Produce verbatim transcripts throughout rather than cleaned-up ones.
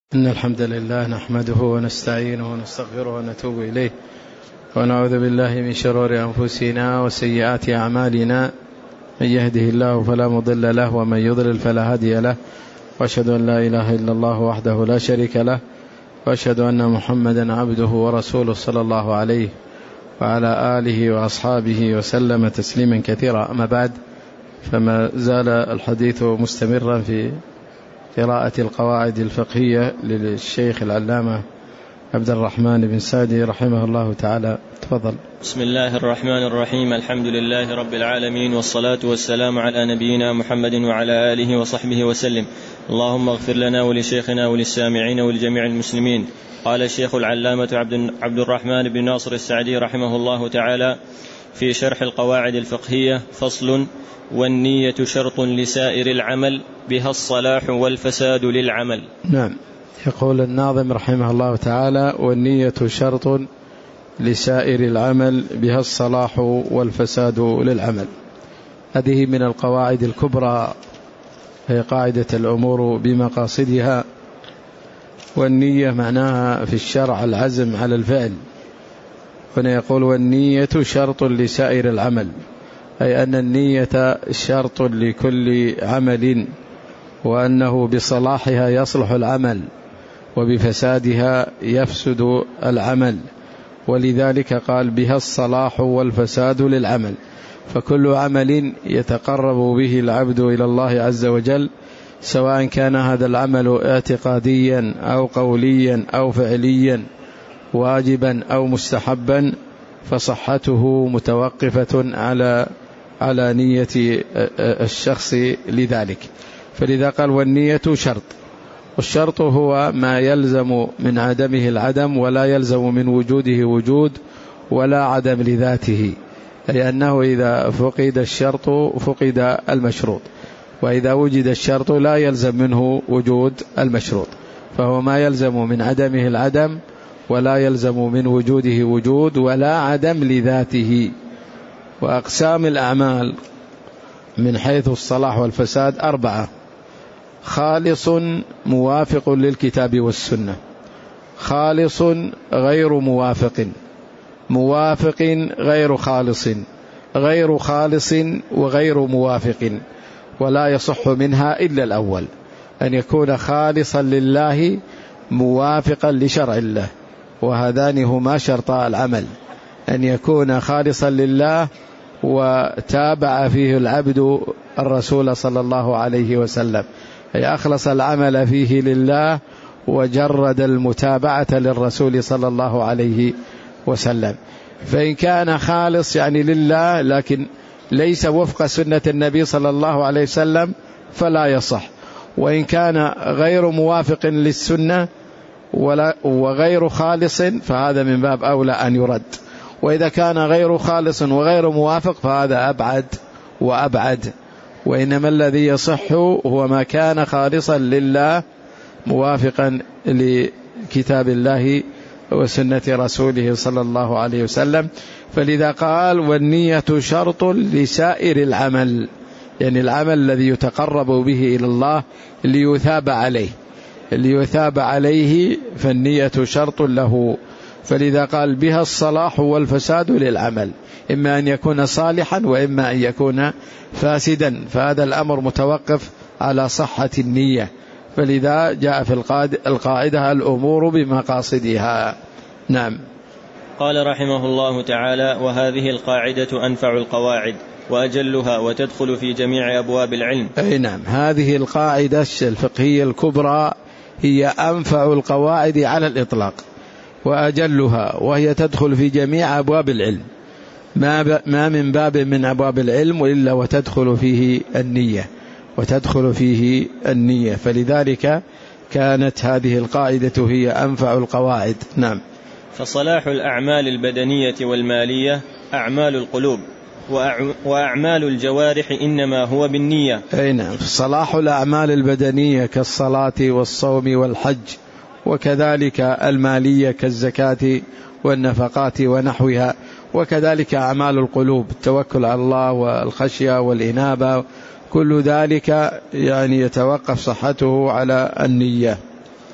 إن الحمد لله نحمده ونستعينه ونستغفره ونتوب إليه ونعوذ بالله من شرور أنفسنا وسيئات أعمالنا، من يهده الله فلا مضل له ومن يضلل فلا هادي له، وأشهد أن لا إله إلا الله وحده لا شريك له، وأشهد أن محمدا عبده ورسوله صلى الله عليه وعلى آله وأصحابه وسلم تسليما كثيرا. أما بعد، فما زال الحديث مستمرا في قراءة القواعد الفقهية للشيخ العلامة عبد الرحمن بن سعدي رحمه الله تعالى. تفضل. بسم الله الرحمن الرحيم. الحمد لله رب العالمين، والصلاة والسلام على نبينا محمد وعلى آله وصحبه وسلم. اللهم اغفر لنا ولشيخنا وللسامعين ولجميع المسلمين. قال الشيخ العلامة عبد الرحمن بن ناصر السعدي رحمه الله تعالى في شرح القواعد الفقهية: فصل: والنية شرط لسائر العمل، بها الصلاح والفساد للعمل. نعم. يقول الناظم رحمه الله تعالى: والنية شرط لسائر العمل، بها الصلاح والفساد للعمل. هذه من القواعد الكبرى، هي قاعدة الأمور بمقاصدها. والنية معناها في الشرع العزم على الفعل. هنا يقول: والنية شرط لسائر العمل، أي أن النية شرط لكل عمل، وأنه بصلاحها يصلح العمل وبفسادها يفسد العمل، ولذلك قال: بها الصلاح والفساد للعمل. فكل عمل يتقرب به العبد إلى الله عز وجل، سواء كان هذا العمل اعتقاديا أو قوليا أو فعليا، واجبا أو مستحبا، فصحته متوقفة على على نية الشخص لذلك. فلذا قال: والنية شرط. والشرط هو ما يلزم من عدمه العدم، ولا يلزم من وجوده وجود، ولا عدم لذاته، أي أنه إذا فقد الشرط فقد المشروط، وإذا وجد الشرط لا يلزم منه وجود المشروط. فهو ما يلزم من عدمه العدم، ولا يلزم من وجوده وجود، ولا عدم لذاته. وأقسام الأعمال من حيث الصلاح والفساد أربعة: خالص موافق للكتاب والسنة، خالص غير موافق، موافق غير خالص، غير خالص وغير موافق. ولا يصح منها إلا الأول، أن يكون خالصا لله موافقا لشرع الله، وهذان هما شرطا العمل: أن يكون خالصا لله وتابع فيه العبد الرسول صلى الله عليه وسلم، أي أخلص العمل فيه لله وجرد المتابعة للرسول صلى الله عليه وسلم. فإن كان خالص يعني لله لكن ليس وفق سنة النبي صلى الله عليه وسلم فلا يصح. وإن كان غير موافق للسنة وغير خالص فهذا من باب أولى أن يرد. وإذا كان غير خالص وغير موافق فهذا أبعد وأبعد. وإنما الذي يصح هو ما كان خالصا لله موافقا لكتاب الله وسنة رسوله صلى الله عليه وسلم. فلذا قال: والنية شرط لسائر العمل، يعني العمل الذي يتقرب به إلى الله ليثاب عليه، ليثاب عليه فالنية شرط له. فلذا قال: بها الصلاح والفساد للعمل، إما أن يكون صالحا وإما أن يكون فاسدا، فهذا الأمر متوقف على صحة النية. فلذا جاء في القاعدة: الأمور بمقاصدها. نعم. قال رحمه الله تعالى: وهذه القاعدة أنفع القواعد وأجلها، وتدخل في جميع أبواب العلم. أي نعم، هذه القاعدة الفقهية الكبرى هي أنفع القواعد على الإطلاق وأجلها، وهي تدخل في جميع أبواب العلم. ما, ما من باب من أبواب العلم إلا وتدخل فيه النية، وتدخل فيه النية. فلذلك كانت هذه القاعدة هي أنفع القواعد. نعم. فصلاح الأعمال البدنية والمالية أعمال القلوب، وأعمال الجوارح إنما هو بالنية. أي نعم. صلاح الأعمال البدنية كالصلاة والصوم والحج، وكذلك المالية كالزكاة والنفقات ونحوها، وكذلك أعمال القلوب: التوكل على الله والخشية والإنابة، كل ذلك يعني يتوقف صحته على النية.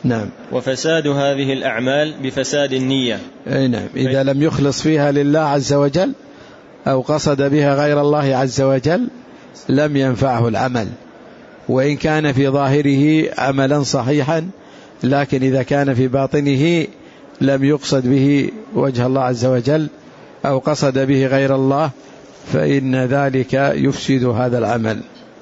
نعم. وفساد هذه الأعمال بفساد النية. أي نعم. إذا لم يخلص فيها لله عز وجل أو قصد بها غير الله عز وجل لم ينفعه العمل، وإن كان في ظاهره عملا صحيحا، لكن إذا كان في باطنه لم يقصد به وجه الله عز وجل أو قصد به غير الله فإن ذلك يفسد هذا العمل.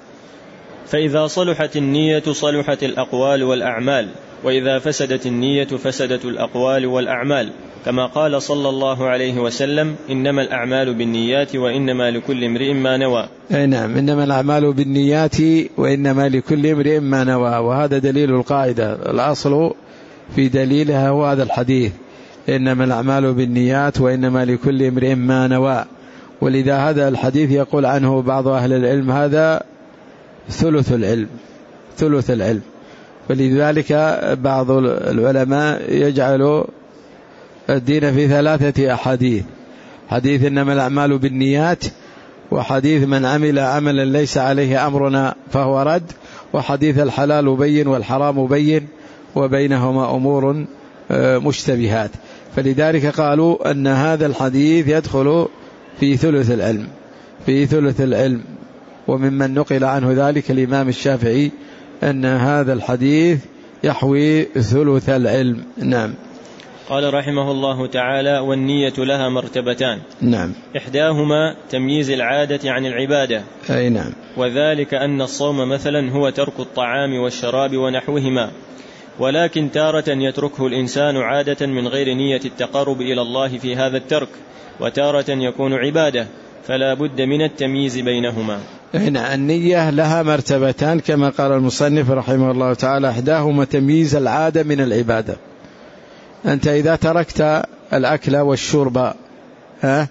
فإذا صلحت النية صلحت الأقوال والأعمال، وإذا فسدت النية فسدت الأقوال والأعمال، كما قال صلى الله عليه وسلم: إنما الأعمال بالنيات وإنما لكل امرئ ما نوى. أي نعم، إنما الأعمال بالنيات وإنما لكل امرئ ما نوى. وهذا دليل القاعدة، الأصل في دليلها هو هذا الحديث: إنما الأعمال بالنيات وإنما لكل امرئ ما نوى. ولذا هذا الحديث يقول عنه بعض أهل العلم هذا ثلث العلم، ثلث العلم. ولذلك بعض العلماء يجعل الدين في ثلاثة أحاديث: حديث إنما الأعمال بالنيات، وحديث من عمل عملا ليس عليه أمرنا فهو رد، وحديث الحلال بين والحرام بين وبينهما أمور مشتبهات. فلذلك قالوا أن هذا الحديث يدخل في ثلث العلم، في ثلث العلم. وممن نقل عنه ذلك الإمام الشافعي أن هذا الحديث يحوي ثلث العلم. نعم. قال رحمه الله تعالى: والنية لها مرتبتان. نعم. إحداهما تمييز العادة عن العبادة. أي نعم. وذلك أن الصوم مثلا هو ترك الطعام والشراب ونحوهما، ولكن تارة يتركه الإنسان عادة من غير نية التقرب إلى الله في هذا الترك، وتارة يكون عبادة، فلا بد من التمييز بينهما. هنا النية لها مرتبتان كما قال المصنف رحمه الله تعالى: إحداهما تمييز العادة من العبادة. أنت إذا تركت الأكل والشرب ها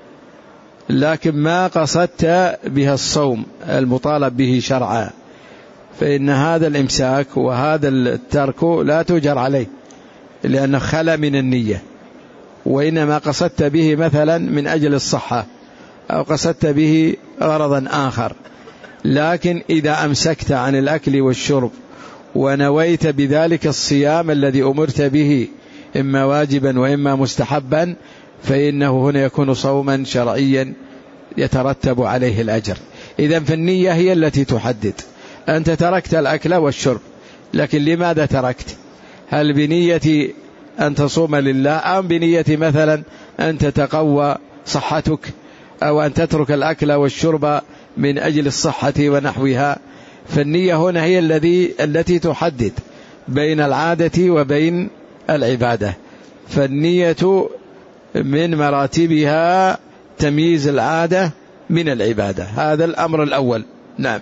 لكن ما قصدت بها الصوم المطالب به شرعا، فإن هذا الإمساك وهذا الترك لا تجر عليه، لأنه خلا من النية، وإنما قصدت به مثلا من أجل الصحة أو قصدت به غرضا آخر. لكن إذا أمسكت عن الأكل والشرب ونويت بذلك الصيام الذي أمرت به إما واجبا وإما مستحبا، فإنه هنا يكون صوما شرعيا يترتب عليه الأجر. إذن فالنية هي التي تحدد. أنت تركت الأكل والشرب، لكن لماذا تركت؟ هل بنية أن تصوم لله، أم بنية مثلا أن تتقوى صحتك، أو أن تترك الأكل والشرب من أجل الصحة ونحوها؟ فالنية هنا هي الذي التي تحدد بين العادة وبين العبادة. فالنية من مراتبها تمييز العادة من العبادة، هذا الأمر الأول. نعم.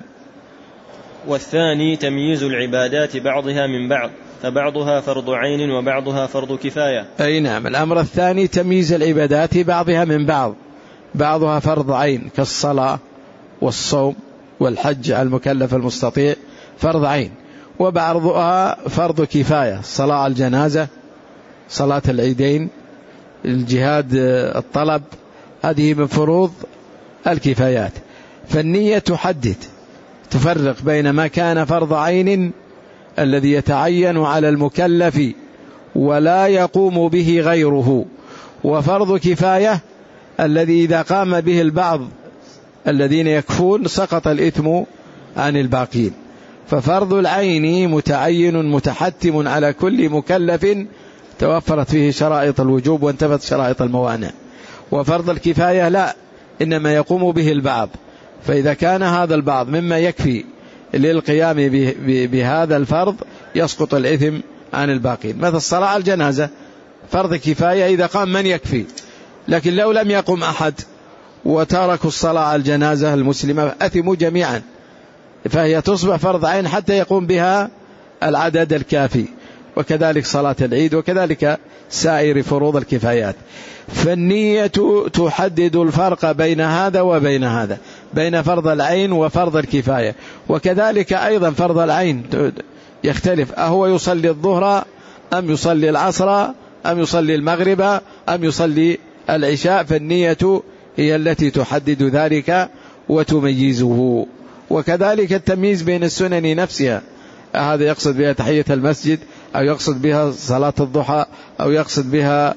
والثاني تمييز العبادات بعضها من بعض، فبعضها فرض عين وبعضها فرض كفاية. أي نعم. الأمر الثاني تمييز العبادات بعضها من بعض، بعضها فرض عين كالصلاة والصوم والحج على المكلف المستطيع فرض عين، وبعضها فرض كفاية: صلاة الجنازة، صلاة العيدين، الجهاد، الطلب، هذه من فروض الكفايات. فالنية تحدد، تفرق بين ما كان فرض عين الذي يتعين على المكلف ولا يقوم به غيره، وفرض كفاية الذي إذا قام به البعض الذين يكفون سقط الإثم عن الباقين. ففرض العين متعين متحتم على كل مكلف توفرت فيه شرائط الوجوب وانتفت شرائط الموانع. وفرض الكفاية لا، إنما يقوم به البعض، فإذا كان هذا البعض مما يكفي للقيام بهذا الفرض يسقط الإثم عن الباقين. مثل الصلاة الجنازة فرض كفاية إذا قام من يكفي، لكن لو لم يقم أحد وتركوا الصلاة الجنازة المسلمة أثموا جميعا، فهي تصبح فرض عين حتى يقوم بها العدد الكافي. وكذلك صلاة العيد، وكذلك سائر فروض الكفايات. فالنية تحدد الفرق بين هذا وبين هذا، بين فرض العين وفرض الكفاية. وكذلك أيضا فرض العين يختلف، أهو يصلي الظهر أم يصلي العصر أم يصلي المغرب أم يصلي العشاء، فالنية هي التي تحدد ذلك وتميزه. وكذلك التمييز بين السنن نفسها، هذا يقصد بها تحية المسجد أو يقصد بها صلاة الضحى أو يقصد بها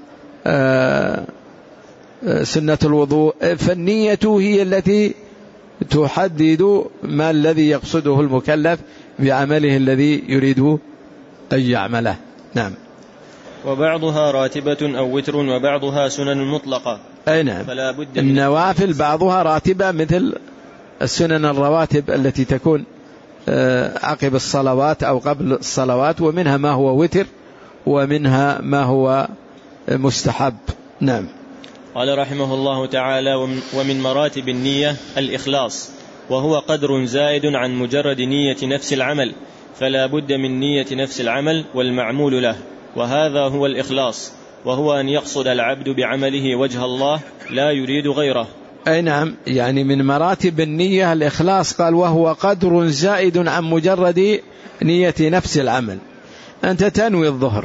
سنة الوضوء، فالنية هي التي تحدد ما الذي يقصده المكلف بعمله الذي يريد أن يعمله. نعم. وبعضها راتبة أو وتر وبعضها سنن مطلقة. أي نعم. فلا بد النوافل بعضها راتبة مثل السنن الرواتب التي تكون عقب الصلوات أو قبل الصلوات، ومنها ما هو وتر ومنها ما هو مستحب. نعم. قال رحمه الله تعالى: ومن مراتب النية الإخلاص، وهو قدر زائد عن مجرد نية نفس العمل، فلا بد من نية نفس العمل والمعمول له، وهذا هو الإخلاص، وهو أن يقصد العبد بعمله وجه الله لا يريد غيره. أي نعم، يعني من مراتب النية الإخلاص. قال: وهو قدر زائد عن مجرد نية نفس العمل. أنت تنوي الظهر،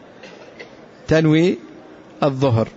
تنوي الظهر،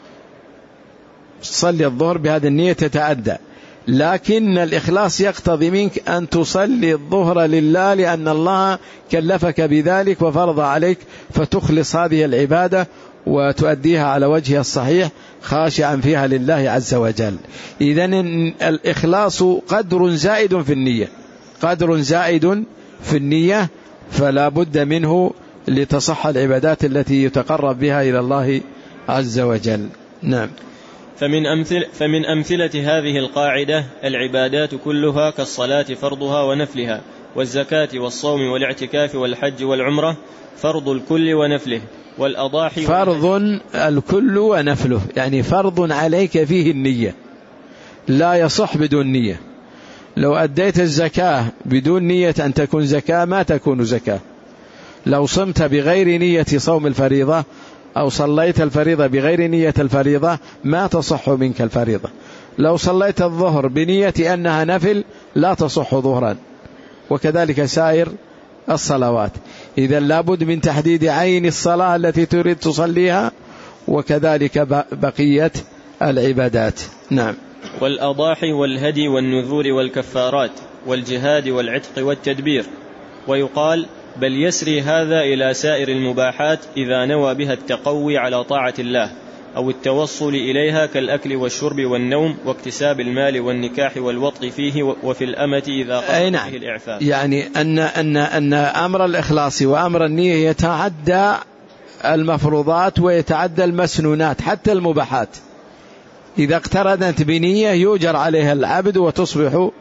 تصلي الظهر بهذه النية تتأدى، لكن الإخلاص يقتضي منك أن تصلي الظهر لله لأن الله كلفك بذلك وفرض عليك، فتخلص هذه العبادة وتؤديها على وجهها الصحيح خاشعا فيها لله عز وجل. إذن الإخلاص قدر زائد في النية، قدر زائد في النية، فلا بد منه لتصح العبادات التي يتقرب بها إلى الله عز وجل. نعم. فمن, أمثل فمن أمثلة هذه القاعدة العبادات كلها كالصلاة فرضها ونفلها، والزكاة والصوم والاعتكاف والحج والعمرة فرض الكل ونفله، والأضاحي فرض الكل ونفله، يعني فرض عليك فيه النية، لا يصح بدون نية. لو أديت الزكاة بدون نية أن تكون زكاة ما تكون زكاة. لو صمت بغير نية صوم الفريضة أو صليت الفريضة بغير نية الفريضة ما تصح منك الفريضة. لو صليت الظهر بنية أنها نفل لا تصح ظهرا، وكذلك سائر الصلوات. إذن لابد من تحديد عين الصلاة التي تريد تصليها، وكذلك بقية العبادات. نعم. والأضاحي والهدي والنذور والكفارات والجهاد والعتق والتدبير. ويقال: بل يسري هذا إلى سائر المباحات إذا نوى بها التقوي على طاعة الله أو التوصل إليها، كالأكل والشرب والنوم واكتساب المال والنكاح والوطء فيه، وفي الأمة إذا قام به الإعفاف. يعني أن, أن, أن أمر الإخلاص وأمر النية يتعدى المفروضات ويتعدى المسنونات حتى المباحات. إذا اقترنت بنية يؤجر عليها العبد وتصبح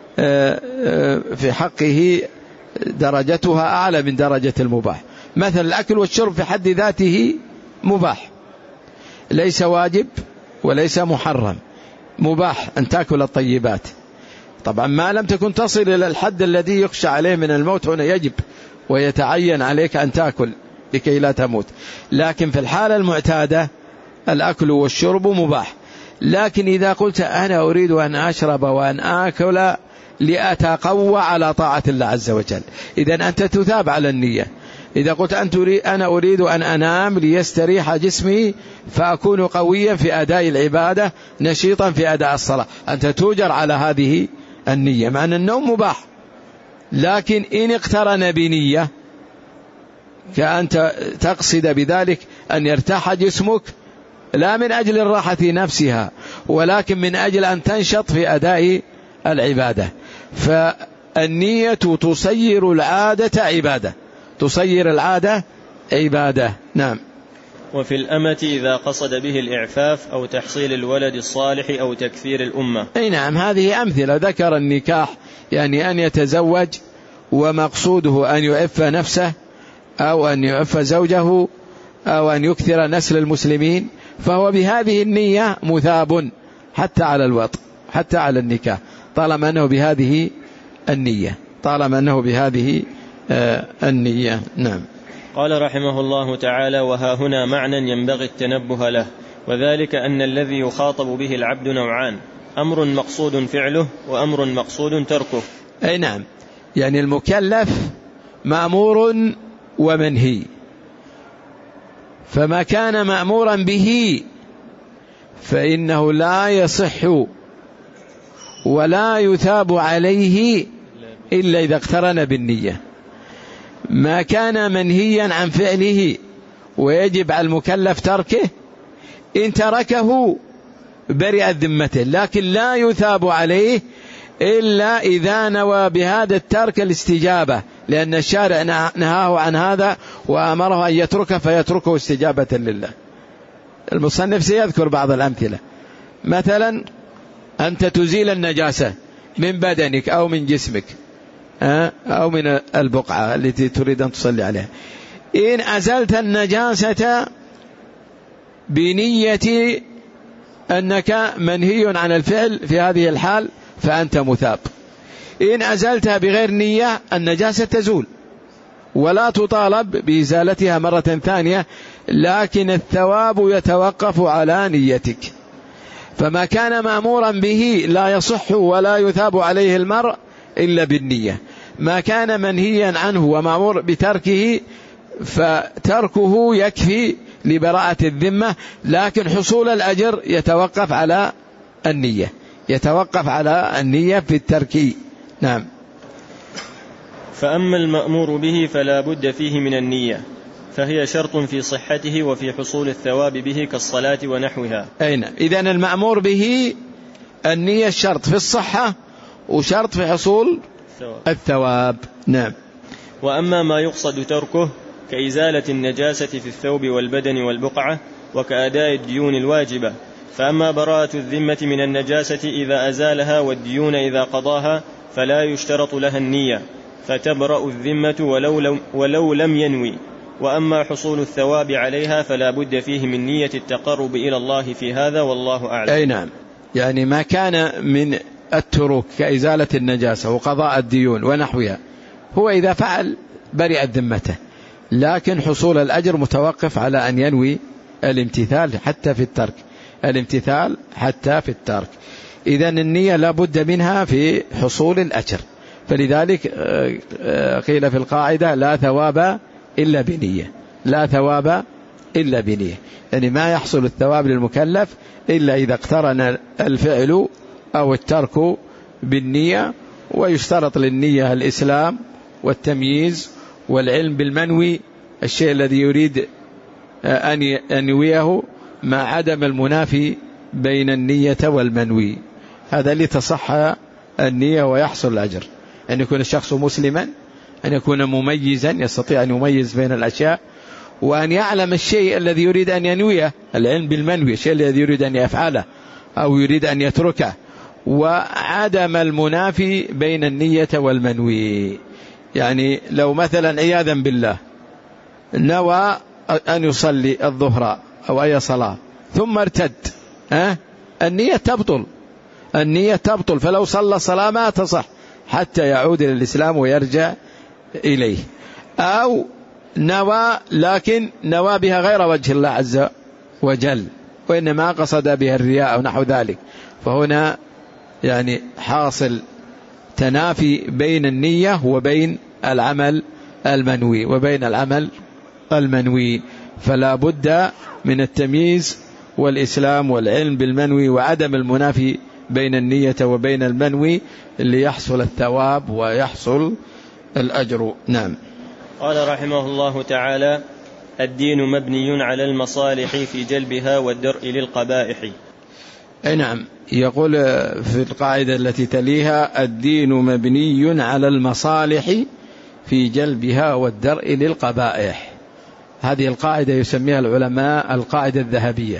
في حقه درجتها أعلى من درجة المباح. مثل الأكل والشرب في حد ذاته مباح، ليس واجب وليس محرم، مباح أن تأكل الطيبات. طبعا ما لم تكن تصل إلى الحد الذي يخشى عليه من الموت، هنا يجب ويتعين عليك أن تأكل لكي لا تموت. لكن في الحالة المعتادة الأكل والشرب مباح. لكن إذا قلت أنا أريد أن أشرب وأن آكل لأتقوى على طاعة الله عز وجل، إذن أنت تثاب على النية. إذا قلت أنا أريد أن أنام ليستريح جسمي فأكون قويا في أداء العبادة نشيطا في أداء الصلاة، أنت توجر على هذه النية، مع أن النوم مباح. لكن إن اقترن بنية كأن تقصد بذلك أن يرتاح جسمك لا من أجل الراحة نفسها ولكن من أجل أن تنشط في أداء العبادة، فالنية تصير العادة عبادة، تصير العادة عبادة. نعم. وفي الأمة إذا قصد به الإعفاف أو تحصيل الولد الصالح أو تكثير الأمة. أي نعم، هذه أمثلة. ذكر النكاح يعني أن يتزوج ومقصوده أن يعف نفسه أو أن يعف زوجه أو أن يكثر نسل المسلمين، فهو بهذه النية مثاب حتى على الوطء حتى على النكاح، طالما أنه بهذه النية طالما أنه بهذه النية. نعم. قال رحمه الله تعالى: وها هنا معنى ينبغي التنبه له، وذلك أن الذي يخاطب به العبد نوعان: أمر مقصود فعله وأمر مقصود تركه. أي نعم، يعني المكلف مأمور ومنهي، فما كان مأمورا به فإنه لا يصح ولا يثاب عليه إلا إذا اقترن بالنية. ما كان منهيا عن فعله ويجب على المكلف تركه إن تركه برئت ذمته، لكن لا يثاب عليه إلا إذا نوى بهذا الترك الاستجابة، لأن الشارع نهاه عن هذا وأمره أن يتركه فيتركه استجابة لله. المصنف سيذكر بعض الأمثلة، مثلا أنت تزيل النجاسة من بدنك أو من جسمك أو من البقعة التي تريد أن تصلي عليها، إن أزلت النجاسة بنية أنك منهي عن الفعل في هذه الحال فأنت مثاب. إن أزلتها بغير نية النجاسة تزول ولا تطالب بإزالتها مرة ثانية، لكن الثواب يتوقف على نيتك. فما كان مأمورا به لا يصح ولا يثاب عليه المرء إلا بالنية، ما كان منهيا عنه ومأمور بتركه فتركه يكفي لبراءة الذمة، لكن حصول الأجر يتوقف على النية، يتوقف على النية في الترك. نعم. فأما المأمور به فلا بد فيه من النية، فهي شرط في صحته وفي حصول الثواب به كالصلاة ونحوها. أين إذن المأمور به النية شرط في الصحة وشرط في حصول الثواب, الثواب. نعم. وأما ما يقصد تركه كإزالة النجاسة في الثوب والبدن والبقعة وكأداء الديون الواجبة، فأما براءة الذمة من النجاسة إذا أزالها والديون إذا قضاها فلا يشترط لها النية، فتبرأ الذمة ولو لم, ولو لم ينوي. وأما حصول الثواب عليها فلا بد فيه من نية التقرب إلى الله في هذا، والله أعلم. أي نعم، يعني ما كان من التروك كإزالة النجاسة وقضاء الديون ونحوها هو إذا فعل برئت ذمته، لكن حصول الأجر متوقف على أن ينوي الامتثال حتى في الترك، الامتثال حتى في الترك. إذن النية لا بد منها في حصول الأجر، فلذلك قيل في القاعدة لا ثواب إلا بنية، لا ثواب إلا بنية، يعني ما يحصل الثواب للمكلف إلا إذا اقترن الفعل أو الترك بالنية. ويشترط للنية الإسلام والتمييز والعلم بالمنوي، الشيء الذي يريد أن ينويه مع عدم المنافي بين النية والمنوي، هذا لتصح النية ويحصل الأجر. أن يكون الشخص مسلما، أن يكون مميزا يستطيع أن يميز بين الأشياء، وأن يعلم الشيء الذي يريد أن ينويه، العلم بالمنوي الشيء الذي يريد أن يفعله أو يريد أن يتركه، وعدم المنافي بين النية والمنوي. يعني لو مثلا عياذا بالله نوى أن يصلي الظهر أو أي صلاة ثم ارتد، ها النية تبطل، النية تبطل، فلو صلى صلاة ما تصح حتى يعود إلى الإسلام ويرجع إليه. أو نوى لكن نوى بها غير وجه الله عز وجل وإنما قصد بها الرياء أو نحو ذلك، فهنا يعني حاصل تنافي بين النية وبين العمل المنوي وبين العمل المنوي، فلا بد من التمييز والإسلام والعلم بالمنوي وعدم المنافي بين النية وبين المنوي اللي يحصل الثواب ويحصل الأجر. نعم. قال رحمه الله تعالى: الدين مبني على المصالح في جلبها والدرء للقبائح. أي نعم، يقول في القاعدة التي تليها: الدين مبني على المصالح في جلبها والدرء للقبائح. هذه القاعدة يسميها العلماء القاعدة الذهبية،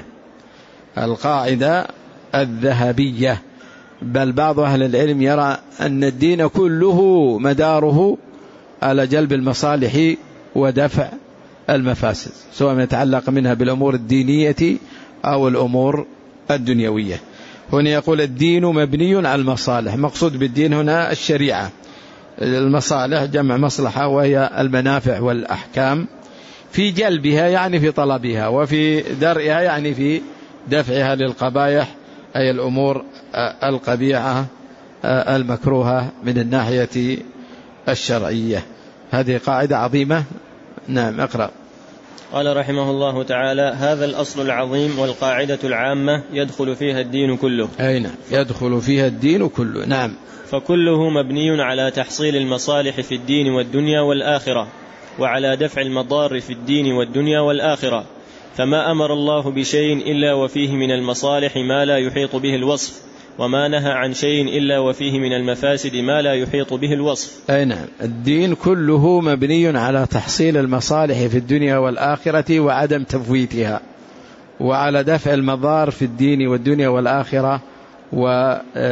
القاعدة الذهبية، بل بعض أهل العلم يرى أن الدين كله مداره على جلب المصالح ودفع المفاسد، سواء يتعلق منها بالأمور الدينية أو الأمور الدنيوية. هنا يقول الدين مبني على المصالح، مقصود بالدين هنا الشريعة، المصالح جمع مصلحة وهي المنافع والأحكام، في جلبها يعني في طلبها، وفي درئها يعني في دفعها للقبائح أي الأمور القبيحة المكروهة من الناحية الشرعية. هذه قاعدة عظيمة. نعم، اقرأ. قال رحمه الله تعالى: هذا الأصل العظيم والقاعدة العامة يدخل فيها الدين كله. أين يدخل فيها الدين كله. نعم. فكله مبني على تحصيل المصالح في الدين والدنيا والآخرة، وعلى دفع المضار في الدين والدنيا والآخرة، فما أمر الله بشيء إلا وفيه من المصالح ما لا يحيط به الوصف، وما نهى عن شيء إلا وفيه من المفاسد ما لا يحيط به الوصف. أي نعم، الدين كله مبني على تحصيل المصالح في الدنيا والآخرة وعدم تفويتها، وعلى دفع المضار في الدين والدنيا والآخرة. و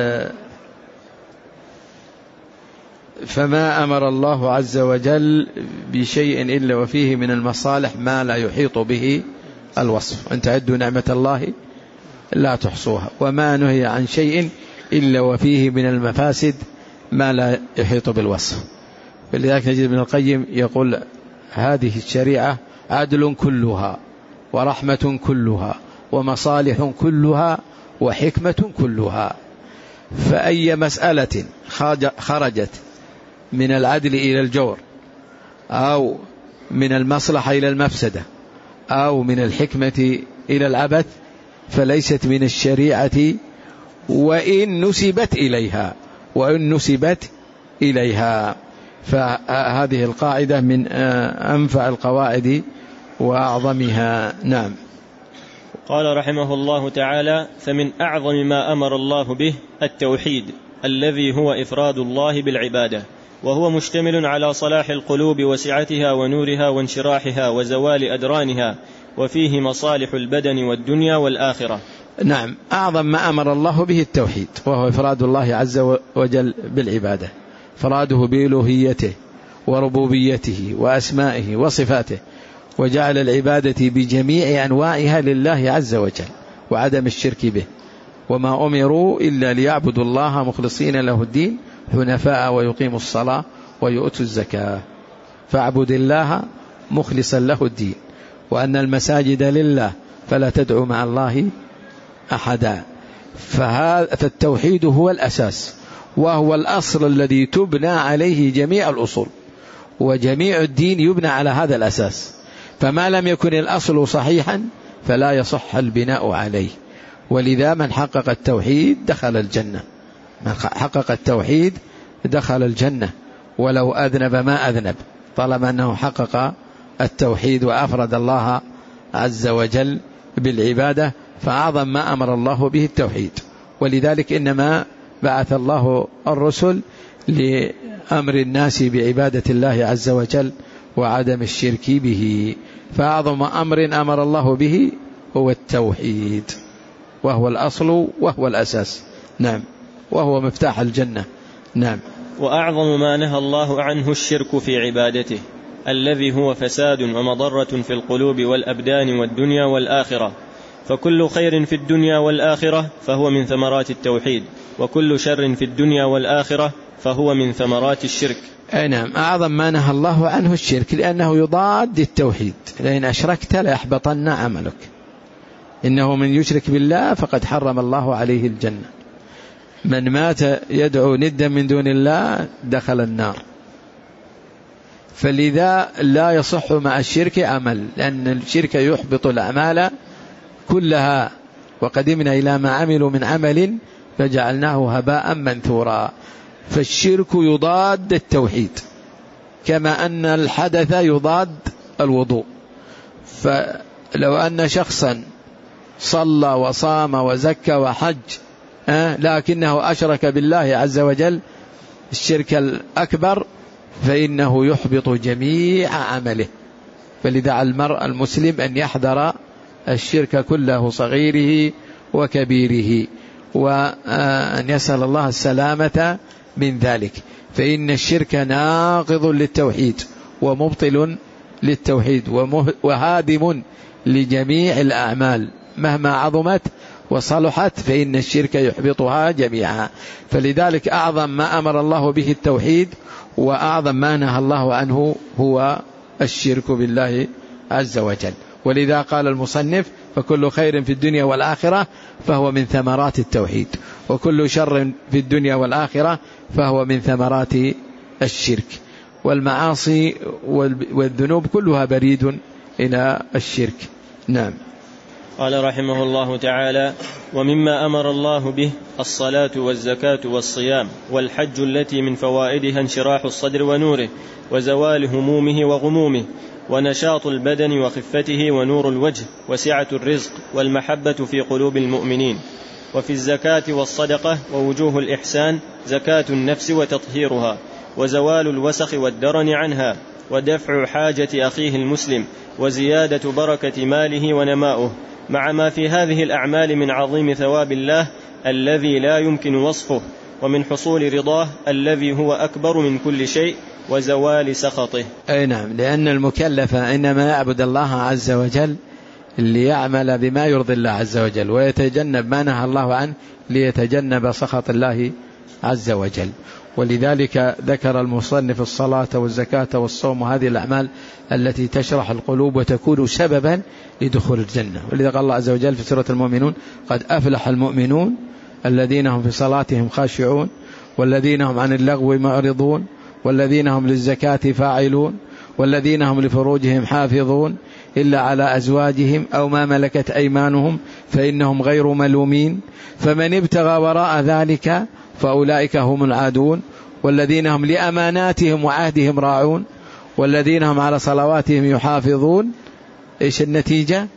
فما أمر الله عز وجل بشيء إلا وفيه من المصالح ما لا يحيط به الوصف. أن تعدوا نعمة الله لا تحصوها. وما نهي عن شيء إلا وفيه من المفاسد ما لا يحيط بالوصف. فلذلك نجد ابن القيم يقول هذه الشريعة عدل كلها ورحمة كلها ومصالح كلها وحكمة كلها. فأي مسألة خرجت من العدل إلى الجور، أو من المصلحة إلى المفسدة، أو من الحكمة إلى العبث، فليست من الشريعة وإن نسبت إليها وإن نسبت إليها. فهذه القاعدة من أنفع القواعد وأعظمها. نعم. قال رحمه الله تعالى: فمن أعظم ما أمر الله به التوحيد، الذي هو إفراد الله بالعبادة، وهو مشتمل على صلاح القلوب وسعتها ونورها وانشراحها وزوال أدرانها، وفيه مصالح البدن والدنيا والآخرة. نعم، أعظم ما أمر الله به التوحيد، وهو إفراد الله عز وجل بالعبادة، إفراده بألوهيته وربوبيته وأسمائه وصفاته، وجعل العبادة بجميع أنواعها لله عز وجل وعدم الشرك به. وما أمروا إلا ليعبدوا الله مخلصين له الدين حنفاء ويقيموا الصلاة ويؤتوا الزكاة. فاعبد الله مخلصا له الدين، وأن المساجد لله فلا تدعو مع الله أحدا. فالتوحيد هو الأساس، وهو الأصل الذي تبنى عليه جميع الأصول، وجميع الدين يبنى على هذا الأساس. فما لم يكن الأصل صحيحا فلا يصح البناء عليه. ولذا من حقق التوحيد دخل الجنة، من حقق التوحيد دخل الجنة ولو أذنب ما أذنب، طالما أنه حقق التوحيد وأفرد الله عز وجل بالعبادة. فأعظم ما أمر الله به التوحيد، ولذلك إنما بعث الله الرسل لأمر الناس بعبادة الله عز وجل وعدم الشرك به. فأعظم أمر أمر الله به هو التوحيد، وهو الأصل وهو الأساس. نعم، وهو مفتاح الجنة. نعم. وأعظم ما نهى الله عنه الشرك في عبادته، الذي هو فساد ومضرة في القلوب والأبدان والدنيا والآخرة. فكل خير في الدنيا والآخرة فهو من ثمرات التوحيد، وكل شر في الدنيا والآخرة فهو من ثمرات الشرك. أي نعم، أعظم ما نهى الله عنه الشرك، لأنه يضاد التوحيد. لئن أشركت ليحبطن عملك، إنه من يشرك بالله فقد حرم الله عليه الجنة. من مات يدعو ندا من دون الله دخل النار. فلذا لا يصح مع الشرك عمل، لأن الشرك يحبط الأعمال كلها. وقدمنا إلى ما عملوا من عمل فجعلناه هباء منثورا. فالشرك يضاد التوحيد، كما أن الحدث يضاد الوضوء. فلو أن شخصا صلى وصام وزكى وحج أه لكنه أشرك بالله عز وجل الشرك الأكبر، فإنه يحبط جميع عمله. فلذا على المرء المسلم أن يحذر الشرك كله صغيره وكبيره، وأن يسأل الله السلامة من ذلك. فإن الشرك ناقض للتوحيد ومبطل للتوحيد وهادم لجميع الأعمال مهما عظمت وصلحت، فإن الشرك يحبطها جميعا. فلذلك أعظم ما أمر الله به التوحيد، وأعظم ما نهى الله عنه هو الشرك بالله عز وجل. ولذا قال المصنف: فكل خير في الدنيا والآخرة فهو من ثمرات التوحيد، وكل شر في الدنيا والآخرة فهو من ثمرات الشرك. والمعاصي والذنوب كلها بريد إلى الشرك. نعم. قال رحمه الله تعالى: ومما أمر الله به الصلاة والزكاة والصيام والحج التي من فوائدها انشراح الصدر ونوره وزوال همومه وغمومه ونشاط البدن وخفته ونور الوجه وسعة الرزق والمحبة في قلوب المؤمنين. وفي الزكاة والصدقة ووجوه الإحسان زكاة النفس وتطهيرها وزوال الوسخ والدرن عنها ودفع حاجة أخيه المسلم وزيادة بركة ماله ونماؤه، مع ما في هذه الأعمال من عظيم ثواب الله الذي لا يمكن وصفه، ومن حصول رضاه الذي هو أكبر من كل شيء، وزوال سخطه. أي نعم، لأن المكلف إنما يعبد الله عز وجل ليعمل بما يرضي الله عز وجل ويتجنب ما نهى الله عنه ليتجنب سخط الله عز وجل. ولذلك ذكر المصنف الصلاة والزكاة والصوم وهذه الأعمال التي تشرح القلوب وتكون سببا لدخول الجنة. ولذا قال الله عز وجل في سورة المؤمنون: قد أفلح المؤمنون الذين هم في صلاتهم خاشعون والذين هم عن اللغو معرضون والذين هم للزكاة فاعلون والذين هم لفروجهم حافظون إلا على أزواجهم أو ما ملكت أيمانهم فإنهم غير ملومين فمن ابتغى وراء ذلك فأولئك هم العادون والذين هم لأماناتهم وعهدهم راعون والذين هم على صلواتهم يحافظون. إيش النتيجة؟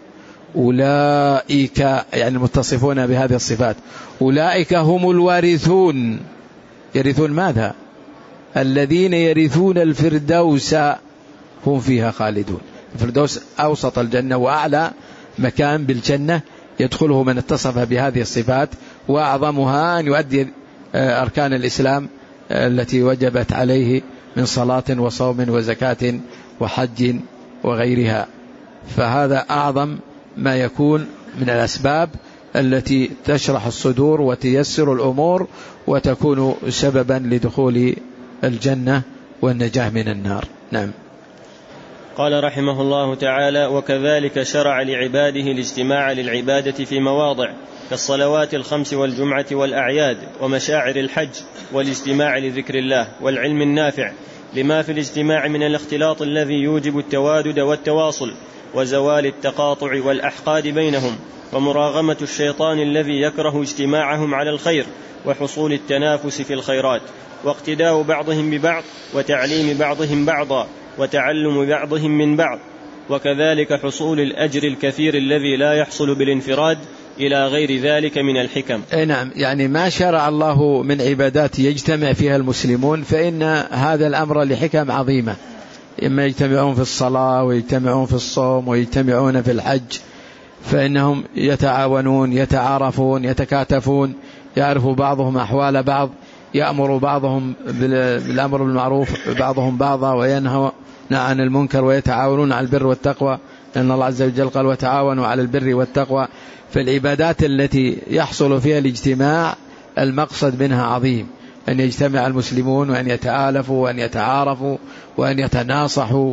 أولئك، يعني المتصفون بهذه الصفات، أولئك هم الوارثون. يرثون ماذا؟ الذين يرثون الفردوس هم فيها خالدون. الفردوس أوسط الجنة وأعلى مكان بالجنة يدخله من اتصف بهذه الصفات، وأعظمها أن يؤدي أركان الإسلام التي وجبت عليه من صلاة وصوم وزكاة وحج وغيرها. فهذا أعظم ما يكون من الأسباب التي تشرح الصدور وتيسر الأمور وتكون سببا لدخول الجنة والنجاة من النار. نعم. قال رحمه الله تعالى: وكذلك شرع لعباده الاجتماع للعبادة في مواضع كالصلوات الخمس والجمعة والأعياد ومشاعر الحج، والاجتماع لذكر الله والعلم النافع، لما في الاجتماع من الاختلاط الذي يوجب التوادد والتواصل وزوال التقاطع والأحقاد بينهم، ومراغمة الشيطان الذي يكره اجتماعهم على الخير وحصول التنافس في الخيرات، واقتداء بعضهم ببعض وتعليم بعضهم بعضا وتعلم بعضهم من بعض، وكذلك حصول الأجر الكثير الذي لا يحصل بالانفراد، إلى غير ذلك من الحكم. نعم، يعني ما شرع الله من عبادات يجتمع فيها المسلمون فإن هذا الأمر لحكم عظيمة، إما يجتمعون في الصلاة ويجتمعون في الصوم ويجتمعون في الحج، فإنهم يتعاونون يتعارفون يتكاتفون، يعرف بعضهم أحوال بعض، يأمر بعضهم بالأمر بالمعروف بعضهم بعضا وينهى عن المنكر ويتعاونون على البر والتقوى، لأن الله عز وجل قال: وتعاونوا على البر والتقوى. فالعبادات التي يحصل فيها الاجتماع المقصد منها عظيم، أن يجتمع المسلمون وأن يتآلفوا وأن يتعارفوا وأن يتناصحوا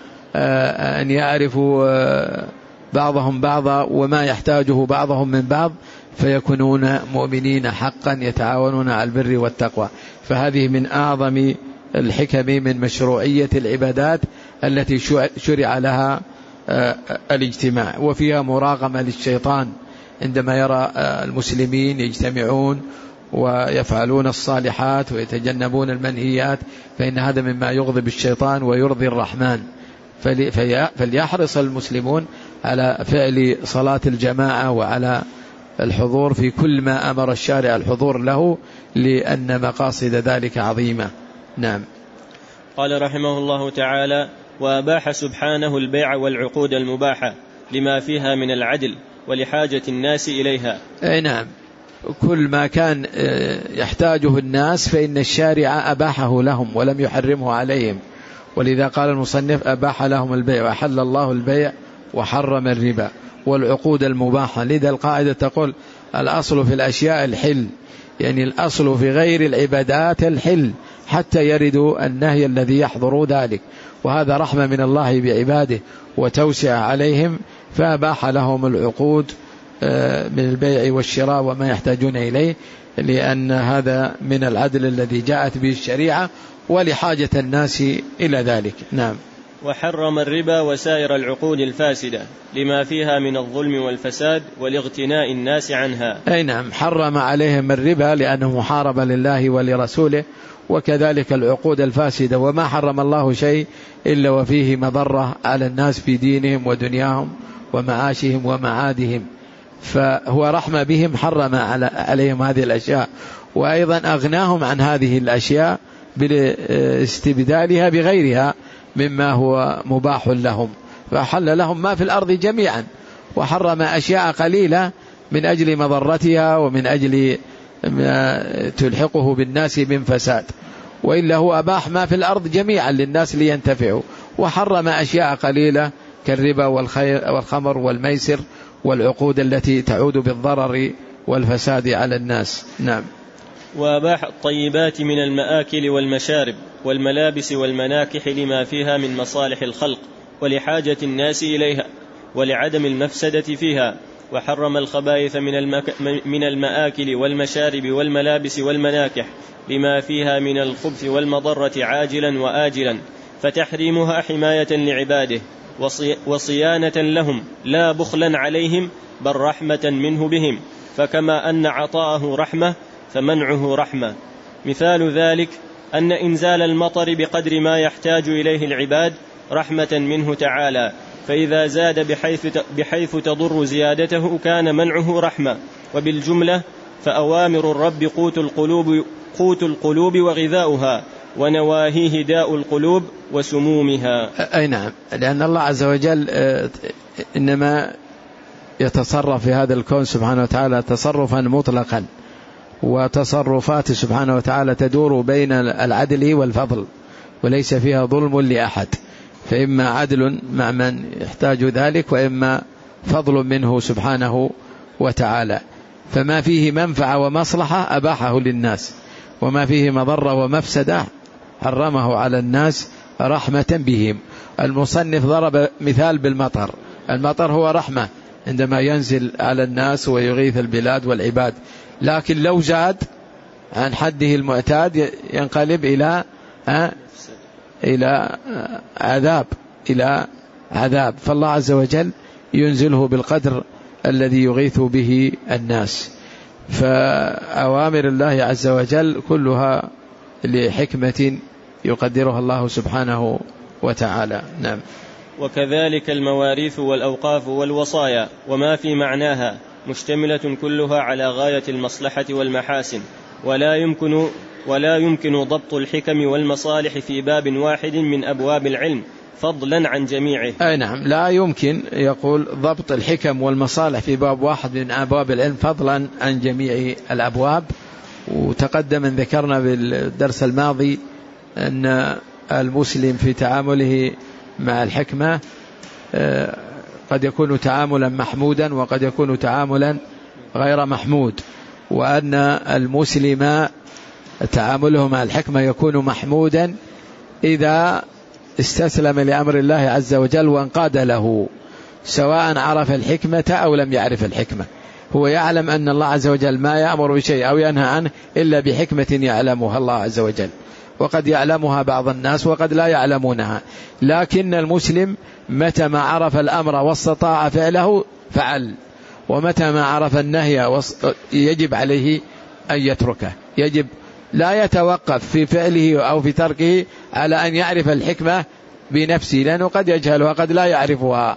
وأن يعرفوا بعضهم بعضا وما يحتاجه بعضهم من بعض، فيكونون مؤمنين حقا يتعاونون على البر والتقوى. فهذه من أعظم الحكم من مشروعية العبادات التي شرع لها الاجتماع، وفيها مراغمة للشيطان عندما يرى المسلمين يجتمعون ويفعلون الصالحات ويتجنبون المنهيات، فإن هذا مما يغضب الشيطان ويرضي الرحمن. فليحرص المسلمون على فعل صلاة الجماعة وعلى الحضور في كل ما أمر الشارع الحضور له، لأن مقاصد ذلك عظيمة. نعم. قال رحمه الله تعالى: وأباح سبحانه البيع والعقود المباحة لما فيها من العدل ولحاجة الناس إليها. أي نعم، كل ما كان يحتاجه الناس فإن الشارع أباحه لهم ولم يحرمه عليهم. ولذا قال المصنف: أباح لهم البيع وأحل الله البيع وحرم الربا والعقود المباحة. لذا القاعدة تقول: الأصل في الأشياء الحل، يعني الأصل في غير العبادات الحل حتى يردوا النهي الذي يحضر ذلك، وهذا رحمة من الله بعباده وتوسع عليهم، فأباح لهم العقود من البيع والشراء وما يحتاجون إليه، لأن هذا من العدل الذي جاءت به الشريعة ولحاجة الناس إلى ذلك. نعم. وحرم الربا وسائر العقود الفاسدة لما فيها من الظلم والفساد والاغتناء الناس عنها. أي نعم، حرم عليهم الربا لأنه محاربة لله ولرسوله، وكذلك العقود الفاسدة، وما حرم الله شيء إلا وفيه مضرة على الناس في دينهم ودنياهم ومعاشهم ومعادهم، فهو رحمة بهم حرم عليهم هذه الأشياء، وأيضا أغناهم عن هذه الأشياء باستبدالها بغيرها مما هو مباح لهم، فحل لهم ما في الأرض جميعا، وحرم أشياء قليلة من أجل مضرتها ومن أجل ما تلحقه بالناس من فساد، وإلا هو أباح ما في الأرض جميعا للناس لينتفعوا، وحرم أشياء قليلة كالربا والخمر والميسر والعقود التي تعود بالضرر والفساد على الناس. نعم. وأباح الطيبات من المآكل والمشارب والملابس والمناكح لما فيها من مصالح الخلق ولحاجة الناس إليها ولعدم المفسدة فيها، وحرم الخبائث من, المك... من المآكل والمشارب والملابس والمناكح لما فيها من الخبث والمضرة عاجلا وآجلا، فتحريمها حماية لعباده وصي... وصيانة لهم لا بخلا عليهم بل رحمة منه بهم، فكما أن عطاءه رحمة فمنعه رحمة. مثال ذلك أن إنزال المطر بقدر ما يحتاج إليه العباد رحمة منه تعالى، فإذا زاد بحيث, بحيث تضر زيادته كان منعه رحمة. وبالجملة فأوامر الرب قوت القلوب, قوت القلوب وغذاؤها، ونواهيه داء القلوب وسمومها. أي نعم، لأن الله عز وجل إنما يتصرف في هذا الكون سبحانه وتعالى تصرفا مطلقا، وتصرفات سبحانه وتعالى تدور بين العدل والفضل وليس فيها ظلم لأحد، فإما عدل مع من يحتاج ذلك وإما فضل منه سبحانه وتعالى، فما فيه منفعة ومصلحة أباحه للناس، وما فيه مضرة ومفسدة حرمه على الناس رحمة بهم. المصنف ضرب مثال بالمطر، المطر هو رحمة عندما ينزل على الناس ويغيث البلاد والعباد، لكن لو زاد عن حده المعتاد ينقلب إلى إلى عذاب إلى عذاب، فالله عز وجل ينزله بالقدر الذي يغيث به الناس. فأوامر الله عز وجل كلها لحكمة يقدرها الله سبحانه وتعالى. نعم. وكذلك المواريث والأوقاف والوصايا وما في معناها مشتملة كلها على غاية المصلحة والمحاسن، ولا يمكن ولا يمكن ضبط الحكم والمصالح في باب واحد من أبواب العلم فضلا عن جميعه. أي نعم، لا يمكن يقول ضبط الحكم والمصالح في باب واحد من أبواب العلم فضلا عن جميع الأبواب. وتقدم أن ذكرنا بالدرس الماضي أن المسلم في تعامله مع الحكمة قد يكون تعاملا محمودا وقد يكون تعاملا غير محمود، وأن المسلم تعامله مع الحكمة يكون محمودا إذا استسلم لأمر الله عز وجل وانقاد له، سواء عرف الحكمة أو لم يعرف الحكمة. هو يعلم أن الله عز وجل ما يأمر بشيء أو ينهى عنه إلا بحكمة يعلمها الله عز وجل، وقد يعلمها بعض الناس وقد لا يعلمونها، لكن المسلم متى ما عرف الأمر واستطاع فعله فعل، ومتى ما عرف النهي يجب عليه أن يتركه، يجب لا يتوقف في فعله أو في تركه على أن يعرف الحكمة بنفسه، لأنه قد يجهلها قد لا يعرفها.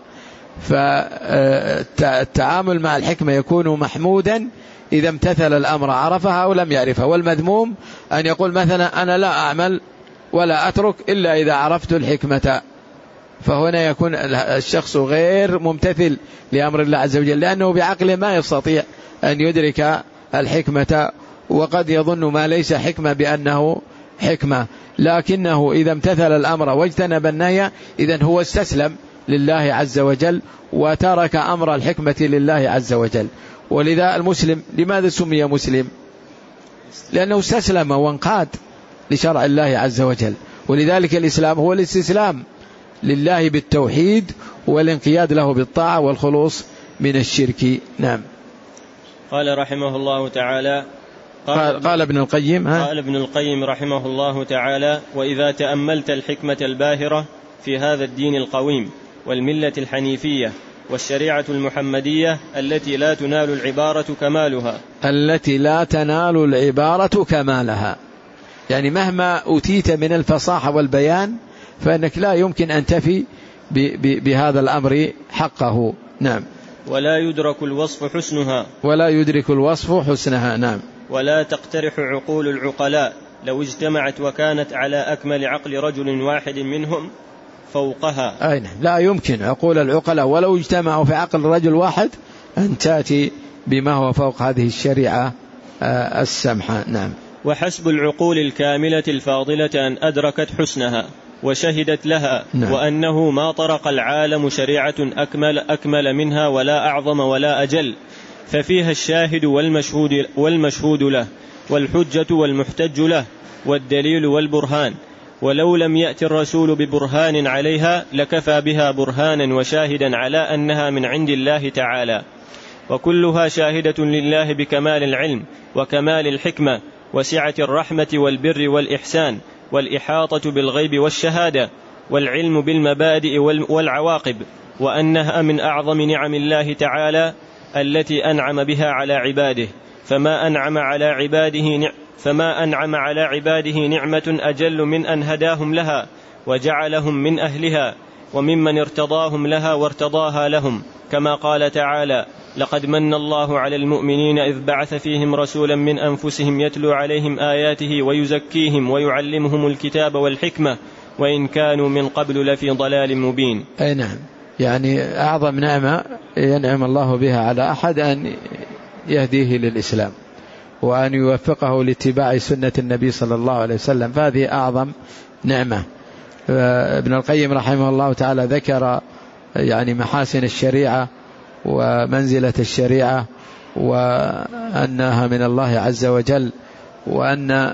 فالتعامل مع الحكمة يكون محمودا إذا امتثل الأمر عرفها أو لم يعرفها، والمذموم أن يقول مثلا أنا لا أعمل ولا أترك إلا إذا عرفت الحكمة، فهنا يكون الشخص غير ممتثل لأمر الله عز وجل، لأنه بعقله ما يستطيع أن يدرك الحكمة، وقد يظن ما ليس حكمة بأنه حكمة، لكنه إذا امتثل الأمر واجتنب النهي إذن هو استسلم لله عز وجل وترك أمر الحكمة لله عز وجل. ولذا المسلم لماذا سمي مسلم؟ لأنه استسلم وانقاد لشرع الله عز وجل، ولذلك الإسلام هو الاستسلام لله بالتوحيد والانقياد له بالطاعة والخلوص من الشرك. نعم. قال رحمه الله تعالى قال, قال ابن القيم قال ابن القيم رحمه الله تعالى: وإذا تأملت الحكمة الباهرة في هذا الدين القويم والملة الحنيفية والشريعة المحمدية التي لا تنال العبارة كمالها التي لا تنال العبارة كمالها، يعني مهما أوتيت من الفصاحة والبيان فإنك لا يمكن أن تفي بهذا الأمر حقه. نعم. ولا يدرك الوصف حسنها ولا يدرك الوصف حسنها. نعم. ولا تقترح عقول العقلاء لو اجتمعت وكانت على أكمل عقل رجل واحد منهم فوقها. أي نعم. لا يمكن عقول العقلاء ولو اجتمعوا في عقل رجل واحد أن تأتي بما هو فوق هذه الشريعة السمحة. نعم. وحسب العقول الكاملة الفاضلة أن أدركت حسنها وشهدت لها. نعم. وأنه ما طرق العالم شريعة أكمل, أكمل منها ولا أعظم ولا أجل، ففيها الشاهد والمشهود, والمشهود له والحجة والمحتج له والدليل والبرهان، ولو لم يأتي الرسول ببرهان عليها لكفى بها برهانا وشاهدا على أنها من عند الله تعالى، وكلها شاهدة لله بكمال العلم وكمال الحكمة وسعة الرحمة والبر والإحسان والإحاطة بالغيب والشهادة والعلم بالمبادئ والعواقب، وأنها من أعظم نعم الله تعالى التي أنعم بها على عباده، فما أنعم على عباده فما أنعم على عباده نعمة أجل من أن هداهم لها وجعلهم من أهلها وممن ارتضاهم لها وارتضاها لهم، كما قال تعالى: لقد من الله على المؤمنين إذ بعث فيهم رسولا من أنفسهم يتلو عليهم آياته ويزكيهم ويعلمهم الكتاب والحكمة وإن كانوا من قبل لفي ضلال مبين. أي نعم. يعني أعظم نعمة ينعم الله بها على أحد أن يهديه للإسلام وأن يوفقه لاتباع سنة النبي صلى الله عليه وسلم، فهذه أعظم نعمة. ابن القيم رحمه الله تعالى ذكر يعني محاسن الشريعة ومنزلة الشريعة وأنها من الله عز وجل، وأن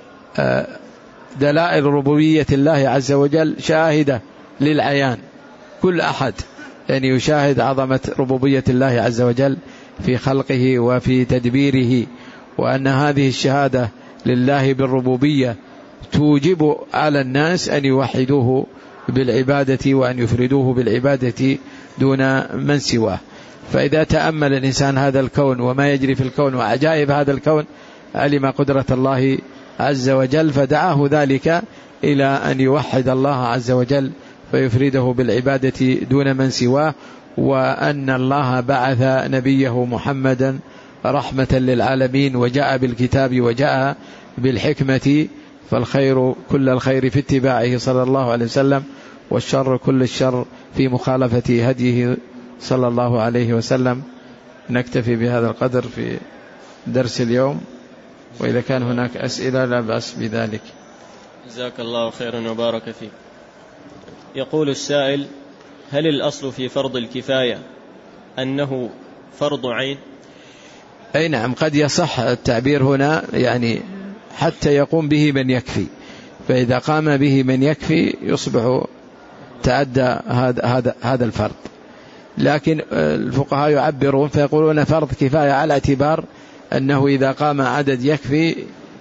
دلائل ربوبية الله عز وجل شاهدة للعيان، كل أحد يعني يشاهد عظمة ربوبية الله عز وجل في خلقه وفي تدبيره، وأن هذه الشهادة لله بالربوبية توجب على الناس أن يوحدوه بالعبادة وأن يفردوه بالعبادة دون من سواه. فإذا تأمل الإنسان هذا الكون وما يجري في الكون وعجائب هذا الكون علم قدرة الله عز وجل، فدعاه ذلك إلى أن يوحد الله عز وجل فيفرده بالعبادة دون من سواه، وأن الله بعث نبيه محمدا رحمة للعالمين وجاء بالكتاب وجاء بالحكمة، فالخير كل الخير في اتباعه صلى الله عليه وسلم، والشر كل الشر في مخالفة هديه صلى الله عليه وسلم. نكتفي بهذا القدر في درس اليوم، وإذا كان هناك أسئلة لا بأس بذلك. جزاك الله خيرا وبارك فيك. يقول السائل: هل الأصل في فرض الكفاية أنه فرض عين؟ أي نعم، قد يصح التعبير هنا يعني حتى يقوم به من يكفي، فإذا قام به من يكفي يصبح تأدى هذا هذا هذا الفرض. لكن الفقهاء يعبرون فيقولون فرض كفاية على اعتبار أنه إذا قام عدد يكفي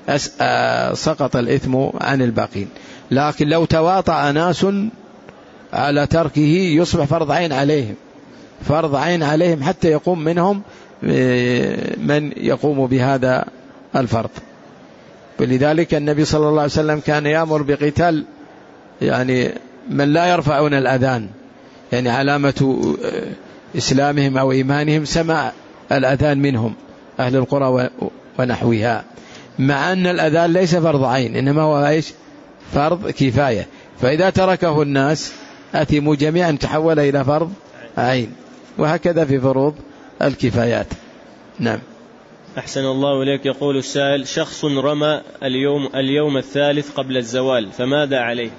سقط الإثم عن الباقين، لكن لو تواطأ ناس على تركه يصبح فرض عين عليهم، فرض عين عليهم حتى يقوم منهم من يقوم بهذا الفرض. ولذلك النبي صلى الله عليه وسلم كان يأمر بقتال يعني من لا يرفعون الأذان، يعني علامة إسلامهم أو إيمانهم سماع الأذان منهم أهل القرى ونحوها، مع أن الأذان ليس فرض عين إنما هو إيش؟ فرض كفاية، فإذا تركه الناس أثموا جميعا تحول إلى فرض عين، وهكذا في فروض الكفايات. نعم. أحسن الله إليك. يقول السائل: شخص رمى اليوم اليوم الثالث قبل الزوال فماذا عليه؟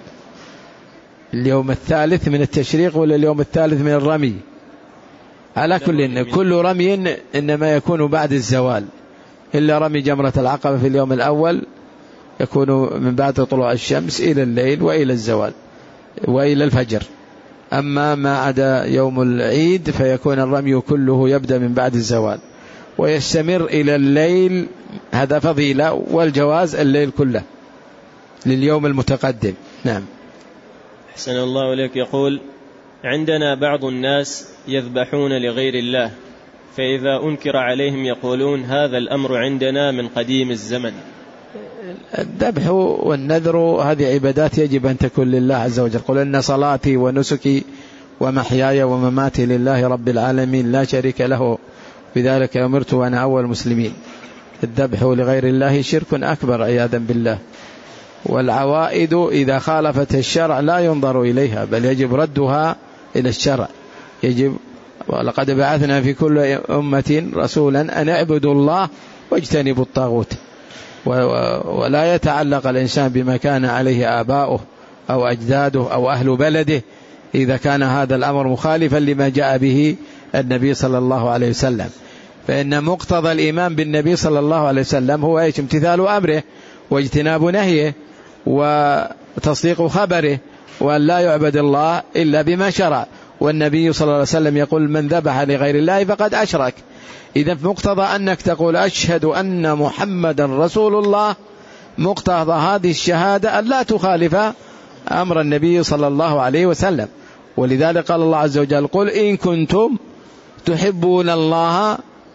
اليوم الثالث من التشريق ولا اليوم الثالث من الرمي؟ على كل كل رمي إنما يكون بعد الزوال، إلا رمي جمرة العقبة في اليوم الأول يكون من بعد طلوع الشمس إلى الليل وإلى الزوال وإلى الفجر. أما ما عدا يوم العيد فيكون الرمي كله يبدأ من بعد الزوال ويستمر إلى الليل، هذا فضيلة، والجواز الليل كله لليوم المتقدم. نعم. أحسن الله إليك. يقول: عندنا بعض الناس يذبحون لغير الله، فإذا أنكر عليهم يقولون هذا الأمر عندنا من قديم الزمن. الذبح والنذر هذه عبادات يجب أن تكون لله عز وجل. قل إن صلاتي ونسكي ومحياي ومماتي لله رب العالمين لا شريك له بذلك أمرت وأنا أول المسلمين. الذبح لغير الله شرك أكبر عياذا بالله. والعوائد إذا خالفت الشرع لا ينظر إليها، بل يجب ردها إلى الشرع. يجب ولقد بعثنا في كل أمة رسولا أن اعبدوا الله واجتنبوا الطاغوت. ولا يتعلق الإنسان بما كان عليه آباؤه أو أجداده أو أهل بلده إذا كان هذا الأمر مخالفا لما جاء به النبي صلى الله عليه وسلم. فإن مقتضى الإيمان بالنبي صلى الله عليه وسلم هو إيش؟ امتثال أمره واجتناب نهيه وتصديق خبره، وأن لا يعبد الله إلا بما شرع. والنبي صلى الله عليه وسلم يقول: من ذبح لغير الله فقد أشرك. إذا مقتضى أنك تقول أشهد أن محمدا رسول الله، مقتضى هذه الشهادة أن لا تخالف أمر النبي صلى الله عليه وسلم. ولذلك قال الله عز وجل: قل إن كنتم تحبون الله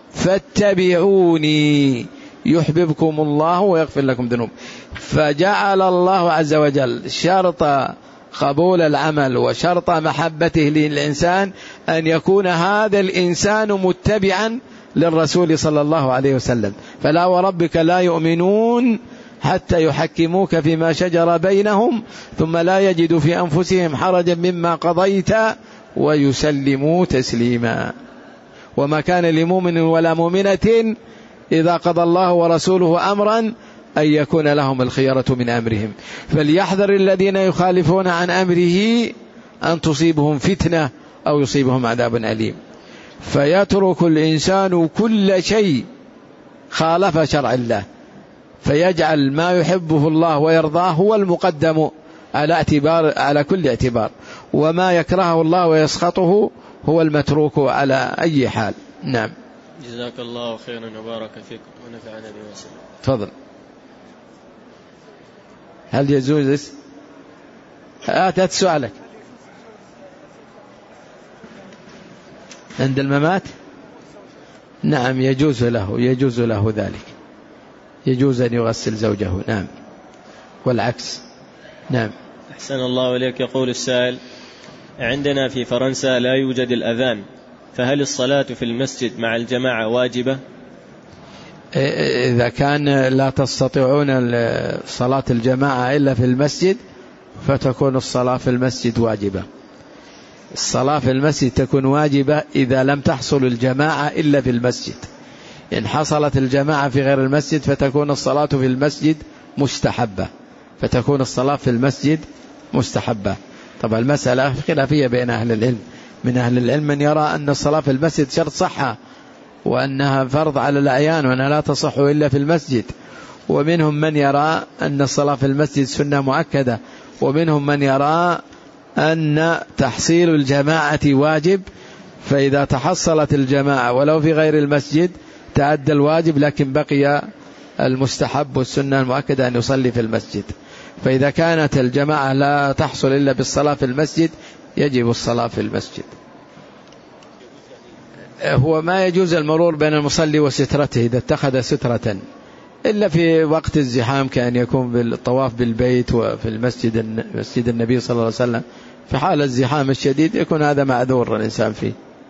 فاتبعوني يحببكم الله ويغفر لكم ذنوب. فجعل الله عز وجل شرط قبول العمل وشرط محبته للإنسان أن يكون هذا الإنسان متبعا للرسول صلى الله عليه وسلم. فلا وربك لا يؤمنون حتى يحكموك فيما شجر بينهم ثم لا يجدوا في أنفسهم حرجا مما قضيت ويسلموا تسليما. وما كان لمؤمن ولا مؤمنة إذا قضى الله ورسوله أمرا أن يكون لهم الخيرة من أمرهم. فليحذر الذين يخالفون عن أمره أن تصيبهم فتنة أو يصيبهم عذاب أليم. فيترك الإنسان كل شيء خالف شرع الله، فيجعل ما يحبه الله ويرضاه هو المقدم على اعتبار على كل اعتبار، وما يكرهه الله ويسخطه هو المتروك على أي حال. نعم. جزاك الله خيرا وبارك فيك ونفعنا بما سمعنا. تفضل. هل يجوز آتت سؤالك عند الممات؟ نعم يجوز له يجوز له ذلك، يجوز أن يغسل زوجه. نعم. والعكس. نعم. أحسن الله إليك. يقول السائل: عندنا في فرنسا لا يوجد الأذان، فهل الصلاة في المسجد مع الجماعة واجبة؟ إذا كان لا تستطيعون صلاة الجماعة إلا في المسجد فتكون الصلاة في المسجد واجبة. الصلاة في المسجد تكون واجبة إذا لم تحصل الجماعة إلا في المسجد. إن حصلت الجماعة في غير المسجد فتكون الصلاة في المسجد مستحبة، فتكون الصلاة في المسجد مستحبة. طبعا المسألة خلافية بين أهل العلم. من أهل العلم من يرى أن الصلاة في المسجد شرط صحة وأنها فرض على الأعيان وأنها لا تصح إلا في المسجد، ومنهم من يرى أن الصلاة في المسجد سنة مؤكدة، ومنهم من يرى أن تحصيل الجماعة واجب، فإذا تحصلت الجماعة ولو في غير المسجد تعدى الواجب، لكن بقي المستحب والسنة المؤكدة أن يصلي في المسجد. فإذا كانت الجماعة لا تحصل إلا بالصلاة في المسجد يجب الصلاة في المسجد. هو ما يجوز المرور بين المصلي وسترته إذا اتخذ سترة، إلا في وقت الزحام كأن يكون بالطواف بالبيت وفي المسجد مسجد النبي صلى الله عليه وسلم. في حال الزحام الشديد يكون هذا معذور الإنسان فيه،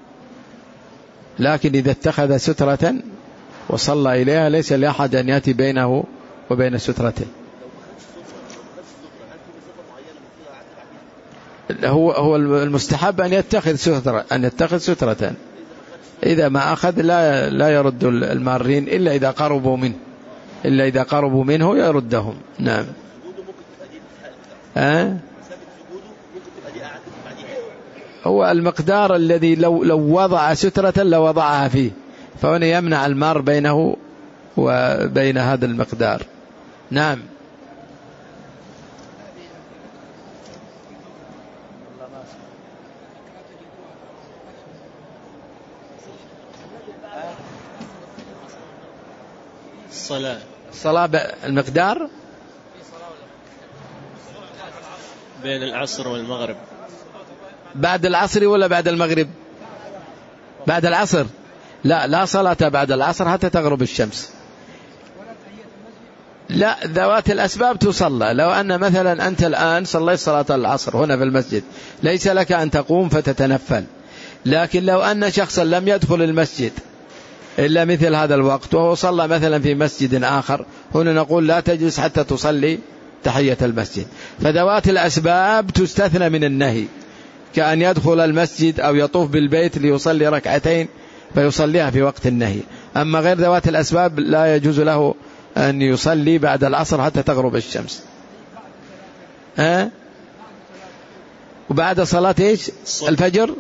لكن إذا اتخذ سترة وصلى إليها ليس لأحد أن يأتي بينه وبين سترته. هو هو المستحب أن يتخذ سترة أن يتخذ سترة إذا ما أخذ لا لا يرد المارين إلا إذا قربوا منه إلا إذا قربوا منه يردهم. نعم. أه؟ هو المقدار الذي لو لو وضع سترة لوضعها فيه، فهنا يمنع المار بينه وبين هذا المقدار. نعم. الصلاة الصلاة المقدار بين العصر والمغرب. بعد العصر ولا بعد المغرب؟ بعد العصر. لا لا صلاة بعد العصر حتى تغرب الشمس. لا، ذوات الأسباب تصلى. لو أن مثلا أنت الآن صليت صلاة العصر هنا في المسجد ليس لك أن تقوم فتتنفل، لكن لو أن شخصا لم يدخل المسجد إلا مثل هذا الوقت وهو صلى مثلا في مسجد آخر، هنا نقول لا تجلس حتى تصلي تحية المسجد. فذوات الأسباب تستثنى من النهي، كأن يدخل المسجد أو يطوف بالبيت ليصلي ركعتين فيصليها في وقت النهي. أما غير ذوات الأسباب لا يجوز له أن يصلي بعد العصر حتى تغرب الشمس. ها؟ وبعد صلاة إيش؟ الفجر.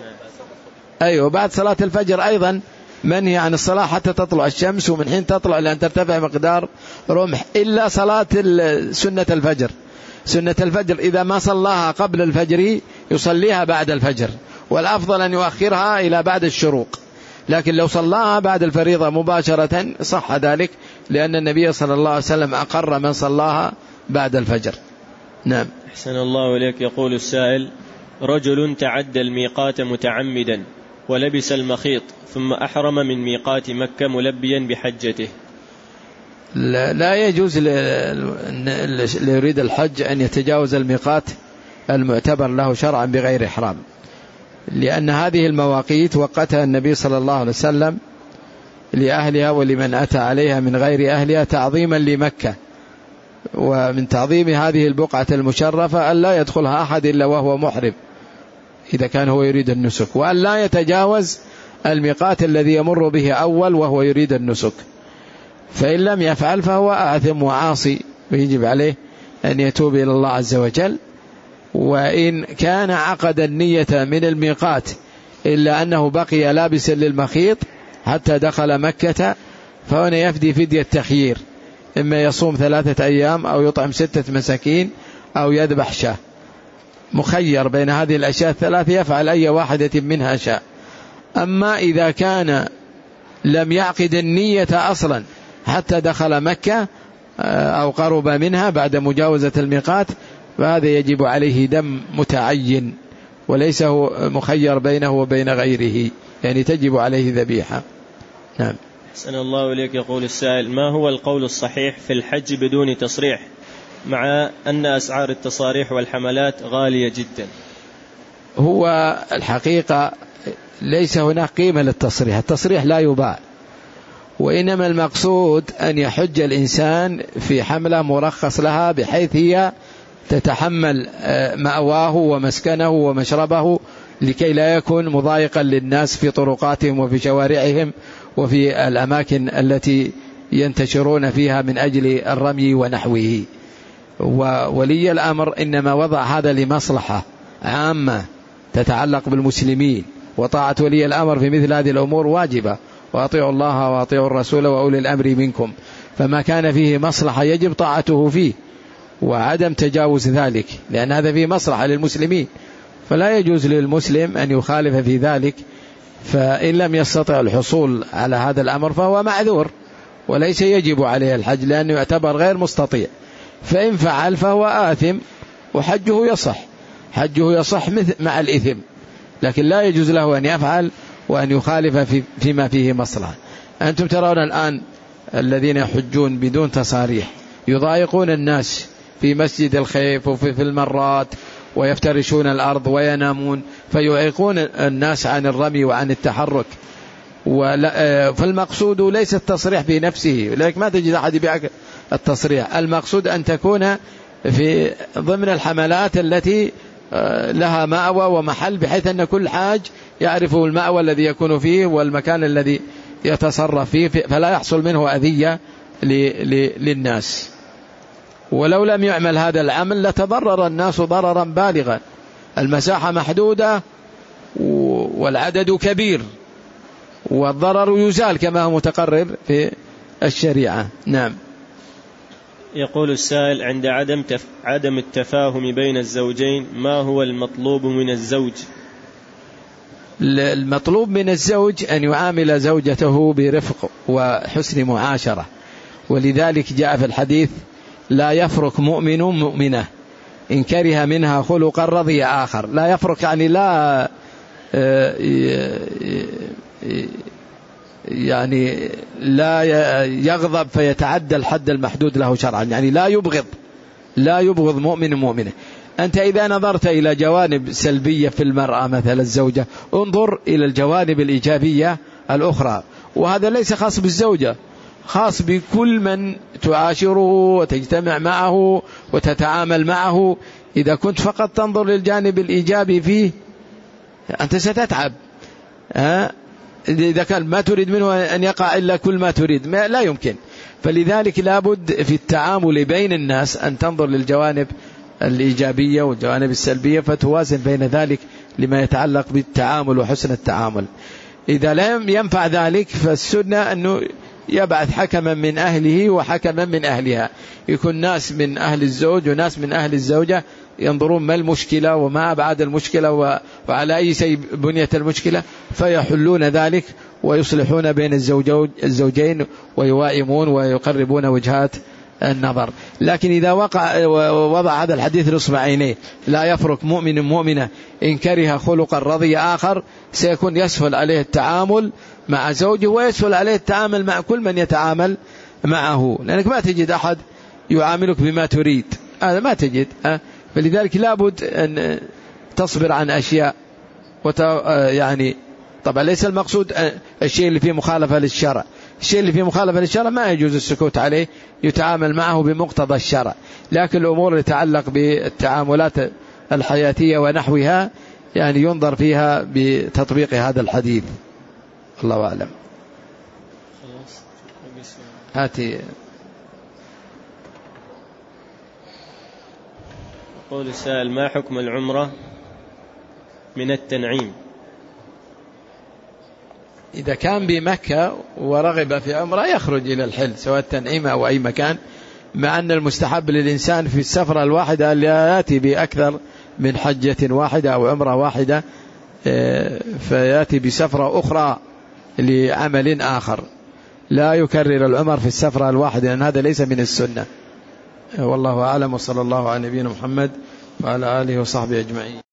أيوة، بعد صلاة الفجر أيضا منهي عن الصلاة حتى تطلع الشمس، ومن حين تطلع لأن ترتفع مقدار رمح، إلا صلاة سنة الفجر. سنة الفجر إذا ما صلاها قبل الفجر يصليها بعد الفجر، والأفضل أن يؤخرها إلى بعد الشروق، لكن لو صلاها بعد الفريضة مباشرة صح ذلك، لأن النبي صلى الله عليه وسلم أقر من صلاها بعد الفجر. نعم. أحسن الله إليك. يقول السائل: رجل تعدى الميقات متعمدا ولبس المخيط ثم أحرم من ميقات مكة ملبيا بحجته. لا, لا يجوز اللي يريد الحج أن يتجاوز الميقات المعتبر له شرعا بغير إحرام، لأن هذه المواقيت وقتها النبي صلى الله عليه وسلم لأهلها ولمن أتى عليها من غير أهلها تعظيما لمكة، ومن تعظيم هذه البقعة المشرفة أن لا يدخلها أحد إلا وهو محرم إذا كان هو يريد النسك، وأن لا يتجاوز الميقات الذي يمر به أول وهو يريد النسك، فإن لم يفعل فهو آثم وعاصي، ويجب عليه أن يتوب إلى الله عز وجل. وإن كان عقد النية من الميقات إلا أنه بقي لابسا للمخيط حتى دخل مكة، فهنا يفدي فدية تخيير، إما يصوم ثلاثة أيام أو يطعم ستة مساكين أو يذبح شاة، مخير بين هذه الأشياء الثلاثة يفعل أي واحدة منها شاء. أما إذا كان لم يعقد النية أصلا حتى دخل مكة أو قرب منها بعد مجاوزة الميقات، فهذا يجب عليه دم متعين وليس هو مخير بينه وبين غيره، يعني تجب عليه ذبيحة. نعم. أحسن الله إليك. يقول السائل: ما هو القول الصحيح في الحج بدون تصريح، مع أن أسعار التصاريح والحملات غالية جدا؟ هو الحقيقة ليس هناك قيمة للتصريح، التصريح لا يباع، وإنما المقصود أن يحج الإنسان في حملة مرخص لها بحيث هي تتحمل مأواه ومسكنه ومشربه، لكي لا يكون مضايقا للناس في طرقاتهم وفي شوارعهم وفي الأماكن التي ينتشرون فيها من أجل الرمي ونحوه. وولي الأمر إنما وضع هذا لمصلحة عامة تتعلق بالمسلمين، وطاعة ولي الأمر في مثل هذه الأمور واجبة، وأطيعوا الله وأطيعوا الرسول وأولي الأمر منكم، فما كان فيه مصلحة يجب طاعته فيه وعدم تجاوز ذلك، لأن هذا فيه مصلحة للمسلمين، فلا يجوز للمسلم أن يخالف في ذلك. فإن لم يستطع الحصول على هذا الأمر فهو معذور وليس يجب عليه الحج، لأنه يعتبر غير مستطيع، فإن فعل فهو آثم وحجه يصح، حجه يصح مع الإثم، لكن لا يجوز له أن يفعل وأن يخالف فيما فيه مصلحة. أنتم ترون الآن الذين يحجون بدون تصاريح يضايقون الناس في مسجد الخيف وفي المرات، ويفترشون الأرض وينامون، فيعيقون الناس عن الرمي وعن التحرك. فالمقصود ليس التصريح في نفسه، لذلك ما تجد أحد يبيعك التصريح، المقصود أن تكون في ضمن الحملات التي لها مأوى ومحل، بحيث أن كل حاج يعرف المأوى الذي يكون فيه والمكان الذي يتصرف فيه، فلا يحصل منه أذية للناس. ولو لم يعمل هذا العمل لتضرر الناس ضررا بالغا، المساحة محدودة والعدد كبير، والضرر يزال كما هو متقرر في الشريعة. نعم. يقول السائل: عند عدم تف... عدم التفاهم بين الزوجين، ما هو المطلوب من الزوج؟ المطلوب من الزوج أن يعامل زوجته برفق وحسن معاشرة، ولذلك جاء في الحديث: لا يفرق مؤمن مؤمنة إن كره منها خلقا رضي آخر. لا يفرق، يعني لا يعني لا يغضب فيتعدى الحد المحدود له شرعا، يعني لا يبغض لا يبغض مؤمن مؤمنة. أنت إذا نظرت إلى جوانب سلبية في المرأة مثل الزوجة، انظر إلى الجوانب الإيجابية الأخرى، وهذا ليس خاص بالزوجة، خاص بكل من تعاشره وتجتمع معه وتتعامل معه. إذا كنت فقط تنظر للجانب الإيجابي فيه أنت ستتعب. ها؟ إذا كان ما تريد منه أن يقع إلا كل ما تريد، ما لا يمكن. فلذلك لابد في التعامل بين الناس أن تنظر للجوانب الإيجابية والجوانب السلبية فتوازن بين ذلك لما يتعلق بالتعامل وحسن التعامل. إذا لم ينفع ذلك فالسنة أنه يبعث حكما من أهله وحكما من أهلها، يكون ناس من أهل الزوج وناس من أهل الزوجة ينظرون ما المشكلة وما أبعاد المشكلة وعلى أي شيء بنية المشكلة، فيحلون ذلك ويصلحون بين الزوجين ويوائمون ويقربون وجهات النظر. لكن إذا وقع وضع هذا الحديث نصب عينيه، لا يفرق مؤمن مؤمنة إن كره خلقا رضي آخر، سيكون يسهل عليه التعامل مع زوجه ويسهل عليه التعامل مع كل من يتعامل معه، لأنك ما تجد أحد يعاملك بما تريد، هذا ما تجد. فلذلك لابد أن تصبر عن أشياء وت... يعني طبعا ليس المقصود الشيء اللي فيه مخالفة للشرع، الشيء اللي فيه مخالفة للشرع ما يجوز السكوت عليه، يتعامل معه بمقتضى الشرع. لكن الأمور اللي تتعلق بالتعاملات الحياتية ونحوها يعني ينظر فيها بتطبيق هذا الحديث. الله أعلم. هاتي قول السائل: ما حكم العمرة من التنعيم؟ إذا كان بمكة ورغب في عمرة يخرج إلى الحل سواء التنعيم أو أي مكان، مع أن المستحب للإنسان في السفرة الواحدة أن يأتي بأكثر من حجة واحدة أو عمرة واحدة، فيأتي بسفرة أخرى لعمل آخر، لا يكرر العمر في السفرة الواحدة، لأن هذا ليس من السنة. والله أعلم، وصلى الله على نبينا محمد وعلى آله وصحبه أجمعين.